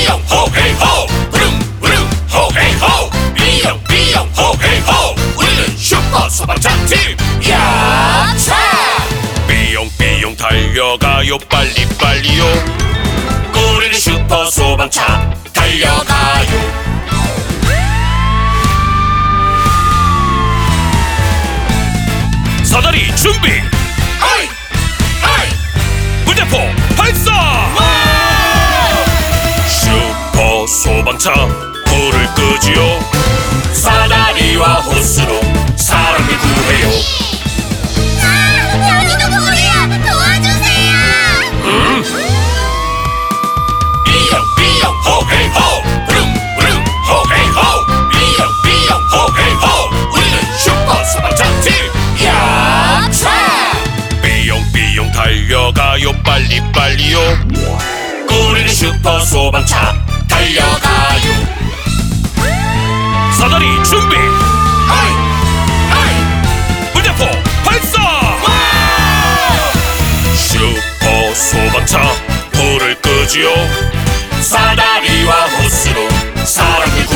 비용 호헤이호 부릉 부릉 호헤이호 비용 비용 호헤이호 우리는 슈퍼 소방차팀 야차 비용 비용 달려가요 빨리 빨리요 우리는 슈퍼 소방차 달려가요 사다리 준비 어이 어이 물대포 발사 슈퍼 소방차 불을 끄지요 사다리와 호스로 사람을 구해요 여기도 불이야! 도와주세요! 비용 비용 호헤이호 부릉 부릉 호헤이호 비용 비용 호헤이호 우리는 슈퍼 소방차팀 야차 비용 비용 달려가요 빨리 빨리요 우리는 슈퍼 소방차 달려가요 사다리 준비 어이 어이 물대포 발사 슈퍼 소방차 불을 끄지요 사다리와 호스로 사람을